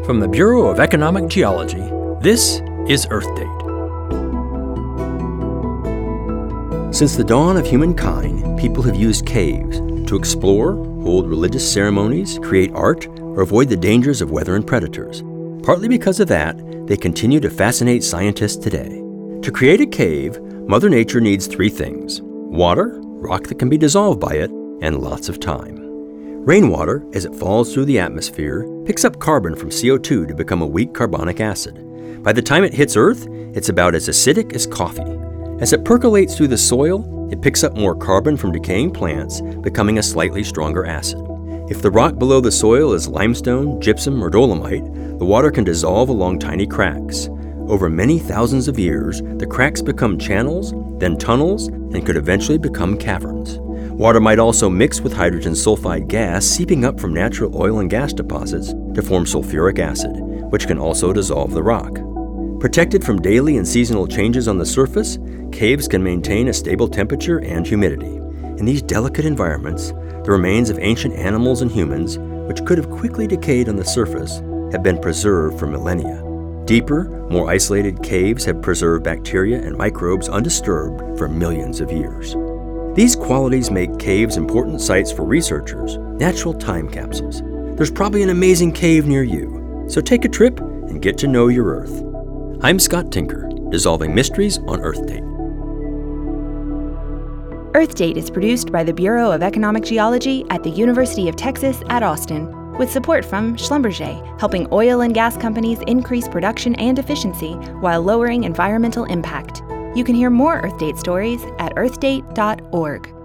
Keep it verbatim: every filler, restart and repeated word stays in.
From the Bureau of Economic Geology, this is Earth Date. Since the dawn of humankind, people have used caves to explore, hold religious ceremonies, create art, or avoid the dangers of weather and predators. Partly because of that, they continue to fascinate scientists today. To create a cave, Mother Nature needs three things: water, rock that can be dissolved by it, and lots of time. Rainwater, as it falls through the atmosphere, picks up carbon from C O two to become a weak carbonic acid. By the time it hits Earth, it's about as acidic as coffee. As it percolates through the soil, it picks up more carbon from decaying plants, becoming a slightly stronger acid. If the rock below the soil is limestone, gypsum, or dolomite, the water can dissolve along tiny cracks. Over many thousands of years, the cracks become channels, then tunnels, and could eventually become caverns. Water might also mix with hydrogen sulfide gas seeping up from natural oil and gas deposits to form sulfuric acid, which can also dissolve the rock. Protected from daily and seasonal changes on the surface, caves can maintain a stable temperature and humidity. In these delicate environments, the remains of ancient animals and humans, which could have quickly decayed on the surface, have been preserved for millennia. Deeper, more isolated caves have preserved bacteria and microbes undisturbed for millions of years. These qualities make caves important sites for researchers, natural time capsules. There's probably an amazing cave near you, so take a trip and get to know your Earth. I'm Scott Tinker, dissolving mysteries on Earth Date. Earth Date is produced by the Bureau of Economic Geology at the University of Texas at Austin, with support from Schlumberger, helping oil and gas companies increase production and efficiency while lowering environmental impact. You can hear more Earth Date stories at earth date dot org.